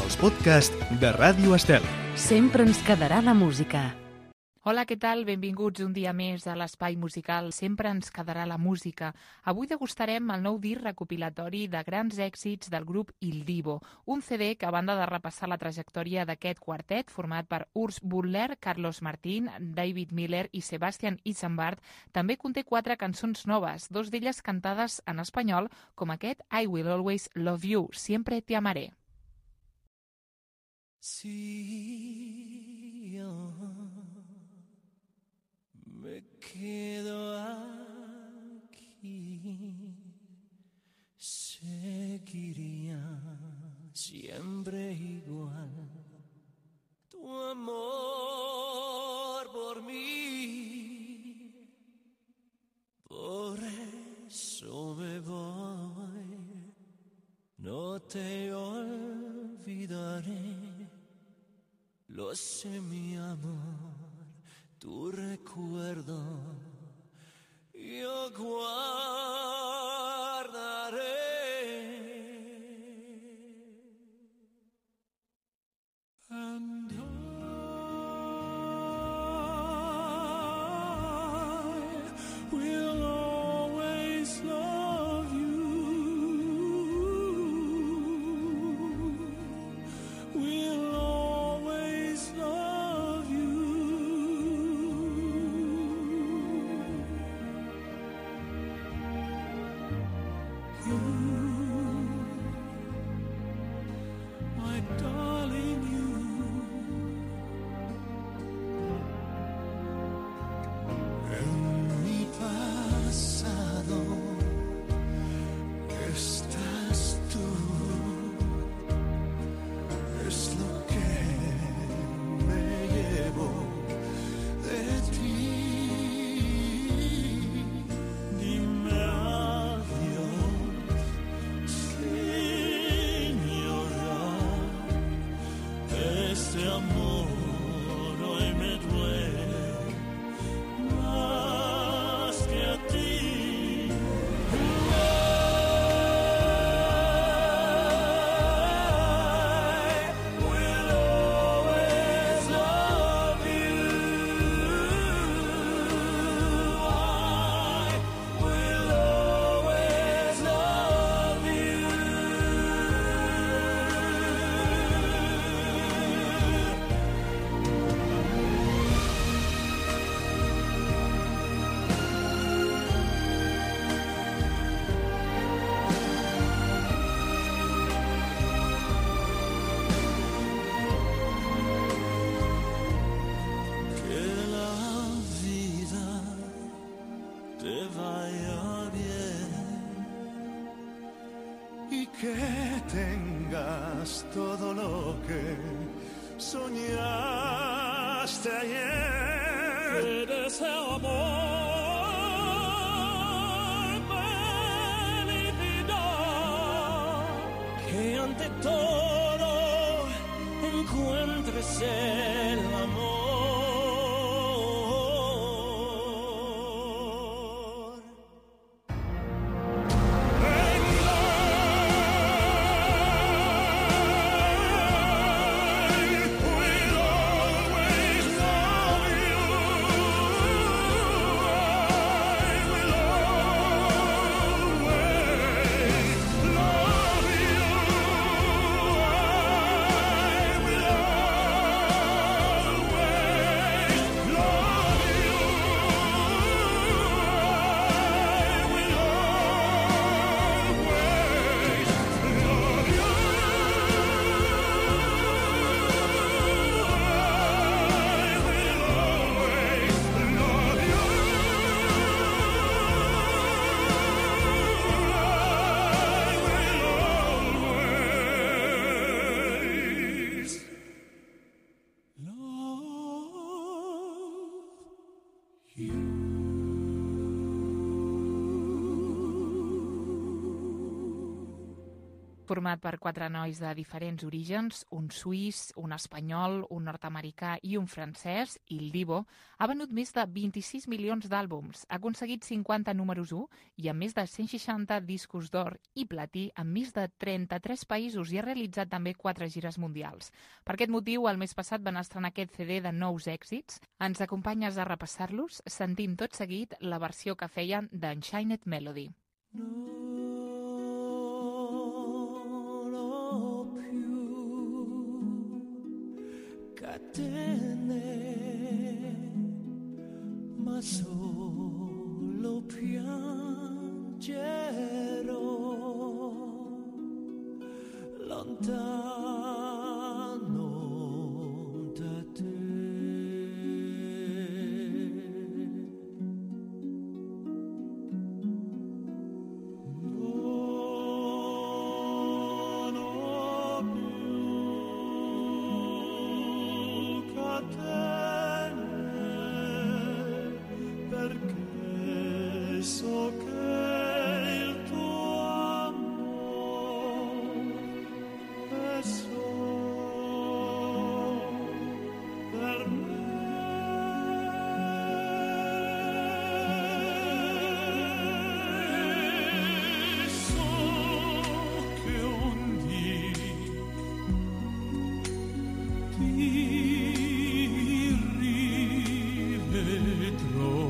els podcasts de Ràdio Estel. Sempre ens quedarà la música. Hola, què tal? Benvinguts un dia més a l'Espai Musical Sempre ens quedarà la música. Avui degustarem el nou disc recopilatori de grans èxits del grup Il Divo, un CD que, a banda de repassar la trajectòria d'aquest quartet, format per Urs Butler, Carlos Martín, David Miller i Sebastian Isambard, també conté 4 cançons noves, 2 d'elles cantades en espanyol, com aquest I Will Always Love You, Siempre te amaré. Si yo me quedo aquí, seguiría siempre igual. Tu amor por mí, por eso me voy, no te olvidaré. Lo sé, mi amor, tu recuerdo yo guardaré. And I will always love you. We'll always love you. You, my darling, you. En mi pasado estás tú. Es lo que me llevo de ti. Dime adiós sin llorar. Este amor hoy me duele más que a ti. Que la vida te vaya bien y que tengas todo lo que soñaste ayer. Que deseo amor, felicidad, que ante todo encuentres el amor. Way Format per 4 nois de diferents orígens, un suís, un espanyol, un nord-americà i un francès, Il Divo, ha venut més de 26 milions d'àlbums, ha aconseguit 50 números 1 i amb més de 160 discos d'or i platí en més de 33 països i ha realitzat també 4 gires mundials. Per aquest motiu, el mes passat van estrenar aquest CD de nous èxits. Ens acompanyes a repassar-los? Sentim tot seguit la versió que feien d'Enchanted Melody. Catene, ma solo piangerò lontano da te. So che il tuo amore è solo per me. So che un dì ti rivedrò.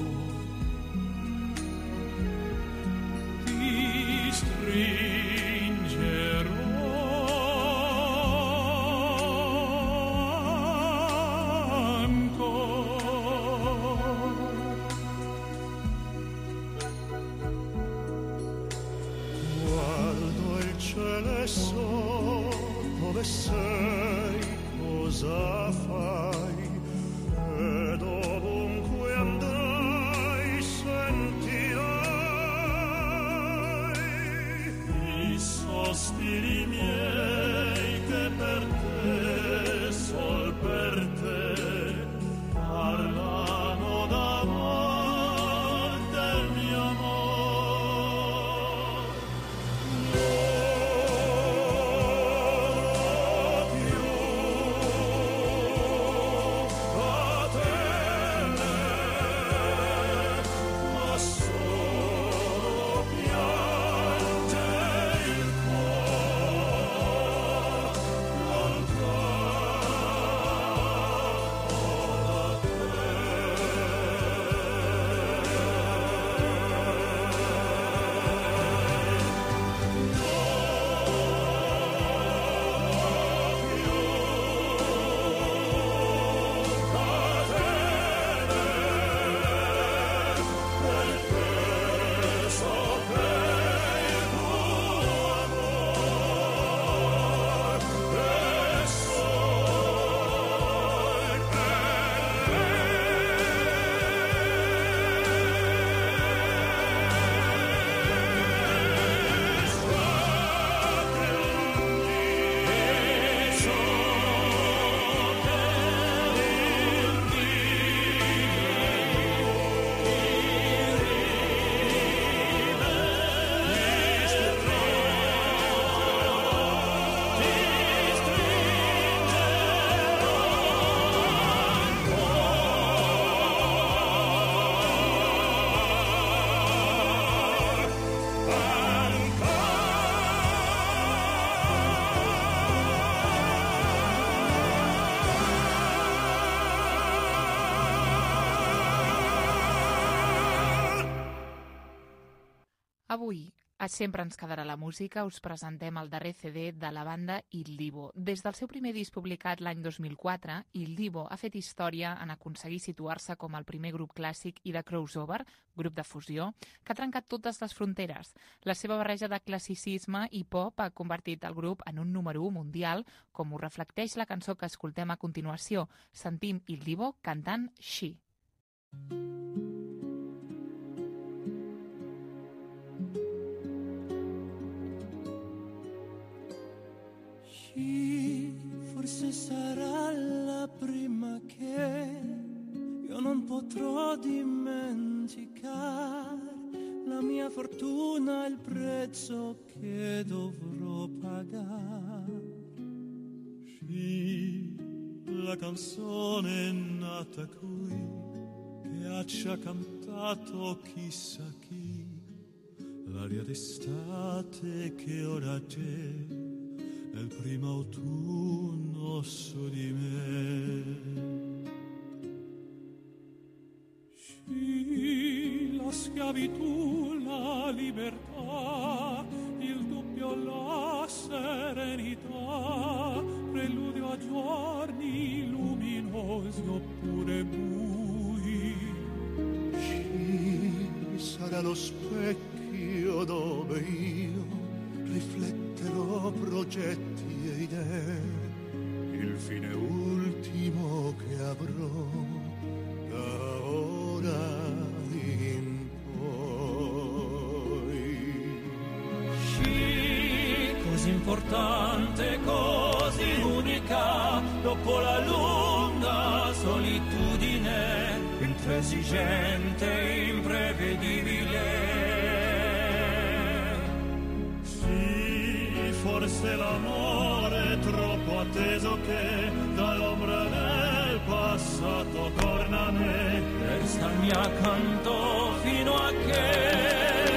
Dove sei, cosa fai, ed ovunque andrai sentirai i sospiri miei che per te, sol per te, parlano d'amor, del mio amore. Avui, a Sempre ens quedarà la música, us presentem el darrer CD de la banda Il Divo. Des del seu primer disc publicat l'any 2004, Il Divo ha fet història en aconseguir situar-se com el primer grup clàssic i de crossover, grup de fusió, que ha trencat totes les fronteres. La seva barreja de classicisme i pop ha convertit el grup en un número 1 mundial, com ho reflecteix la cançó que escoltem a continuació. Sentim Il Divo cantant She. Forse sarà la prima che io non potrò dimenticare, la mia fortuna, il prezzo che dovrò una canzone nata qui, che ci ha cantato chissà chi, l'aria d'estate che ora c'è nel primo autunno su di me. Sì, la schiavitù, la libertà, il dubbio, la serenità, preludio a giorni luminosi oppure bui. Sì, sarà lo specchio dove io rifletterò progetti e idee, il fine ultimo che avrò da ora in poi. Sì, così importante, così unica, dopo la lunga solitudine, intransigente, imprevedibile. Sì, forse l'amore è troppo atteso che dall'ombra del passato torna a me, restami accanto fino a che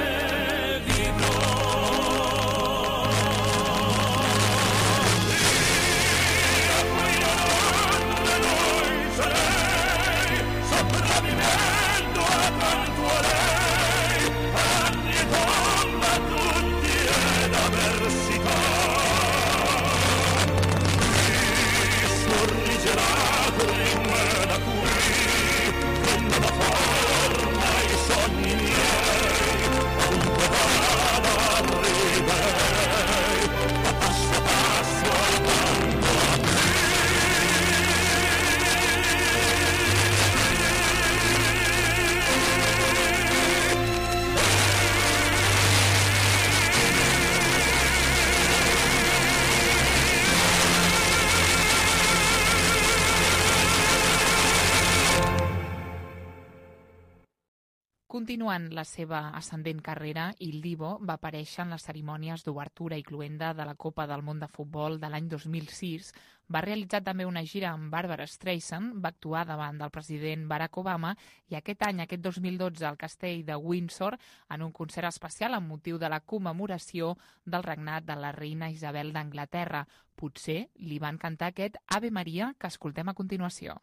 Continuant la seva ascendent carrera, Il Divo va aparèixer en les cerimònies d'obertura i cloenda de la Copa del Món de Futbol de l'any 2006, va realitzar també una gira amb Barbara Streisand, va actuar davant del president Barack Obama i aquest any, aquest 2012, al castell de Windsor, en un concert especial amb motiu de la commemoració del regnat de la reina Isabel d'Anglaterra. Potser li van cantar aquest Ave Maria que escoltem a continuació.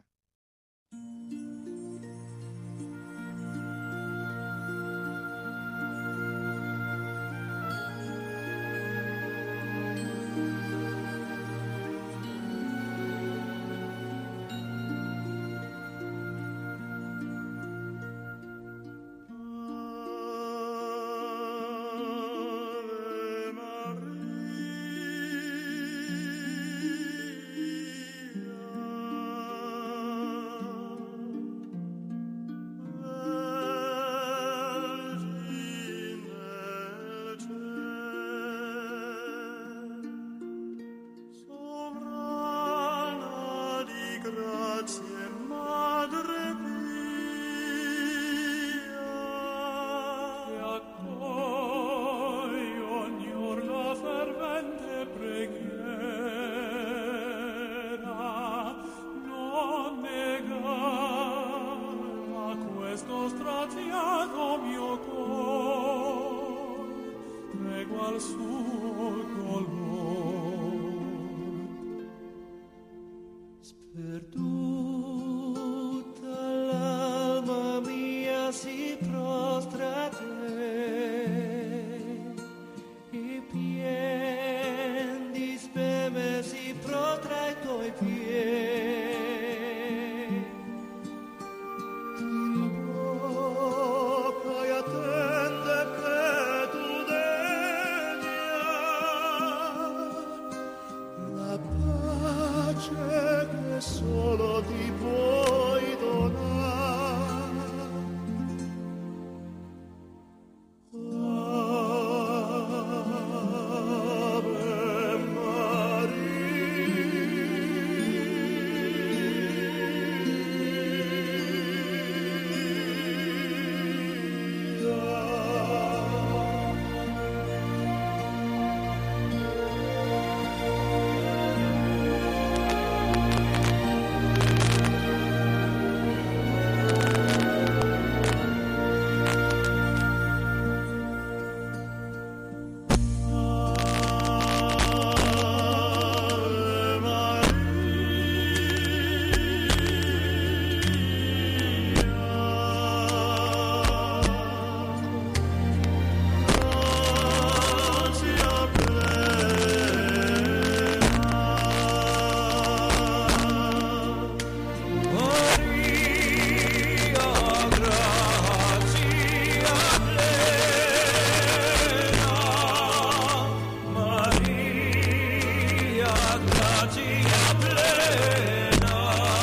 magia plena.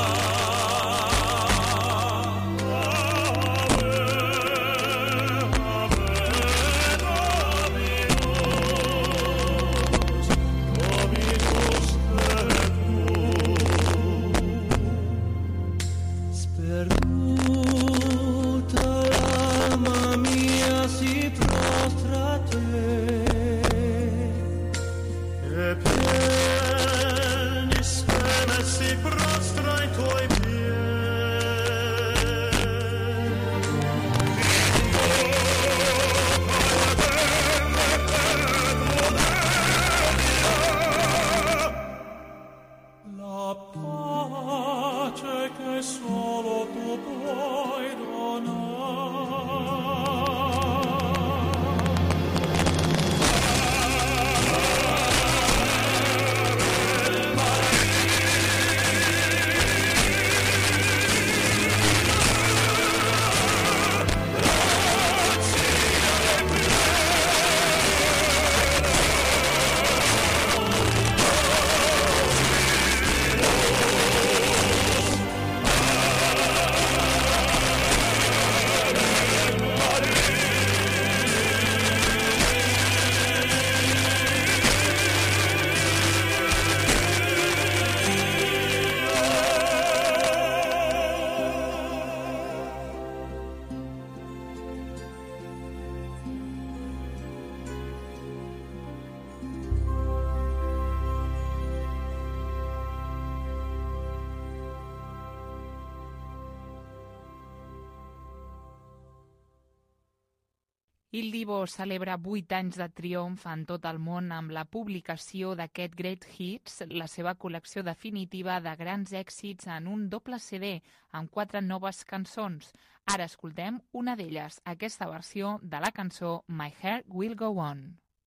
Il Divo celebra 8 anys de triomf en tot el món amb la publicació d'aquest Great Hits, la seva col·lecció definitiva de grans èxits en un doble CD amb 4 noves cançons. Ara escoltem una d'elles, aquesta versió de la cançó My Heart Will Go On.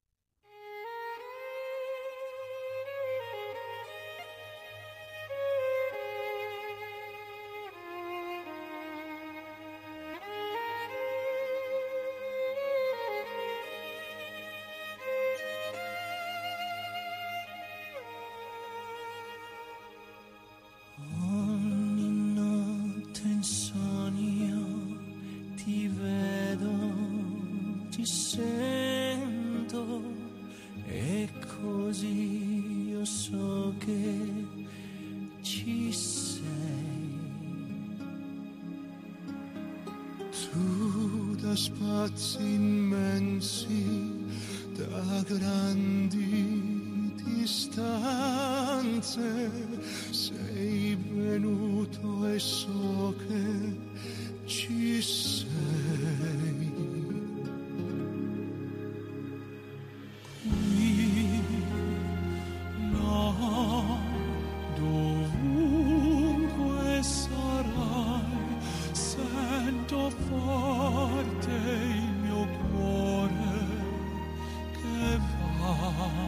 Spazi immensi, da grandi distanze, sei venuto e so che ci sei. Qui, no, dovunque sarai, sento forte il mio cuore che va.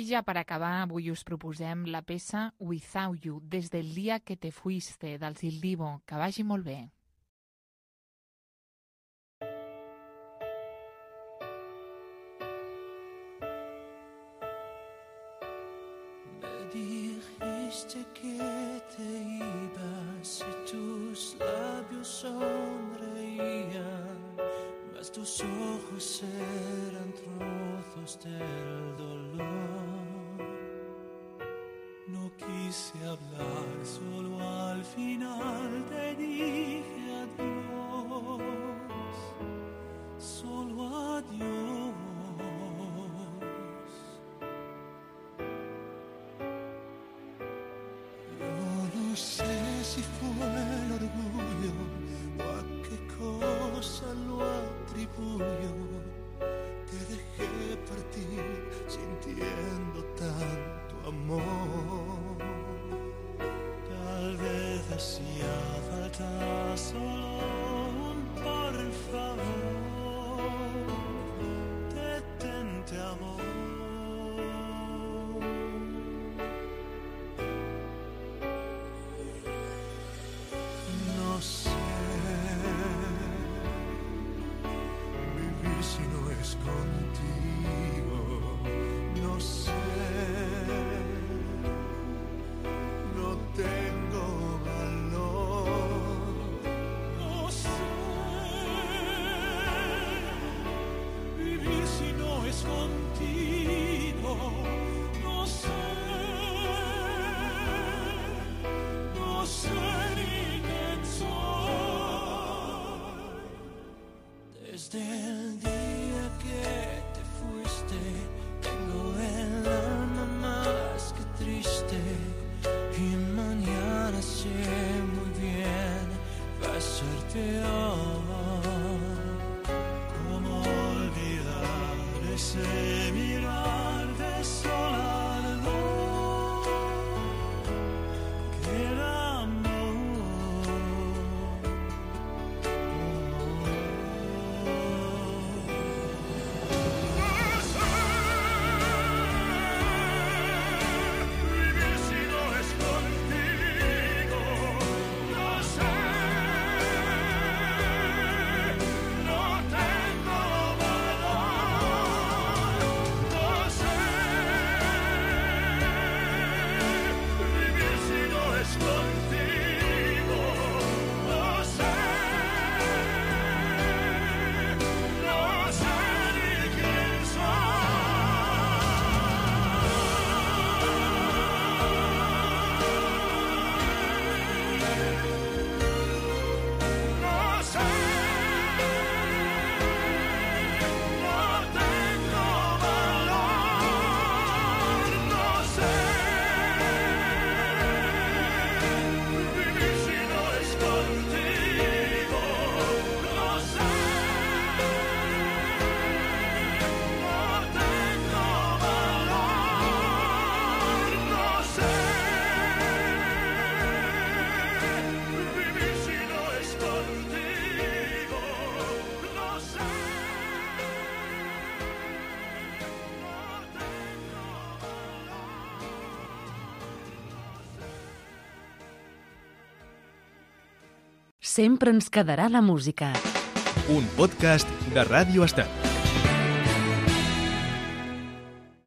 ja per acabar, avui us proposem la peça Without You, des del dia que te fuiste, dels Il Divo. Que vagi molt bé. Dijiste que te ibas y tus labios sonreían, mas tus ojos eran trozos del dolor. No quise hablar, solo al final te dije adiós, solo adiós. No sé si fue el orgullo o a qué cosa lo atribuyo. Te dejé partir sintiendo tanto amor. Tal vez hacía falta solo un por favor. Detente, amor. No sé vivir si no es contigo. No sé, no tengo valor. No sé vivir si no es contigo. No sé, no sé. Desde el día que te fuiste, tengo el alma más que triste. Y mañana sé muy bien va a ser peor. ¿Cómo olvidar ese mirar desolado que era amor? Sempre ens quedarà la música. Un podcast de Ràdio Estel.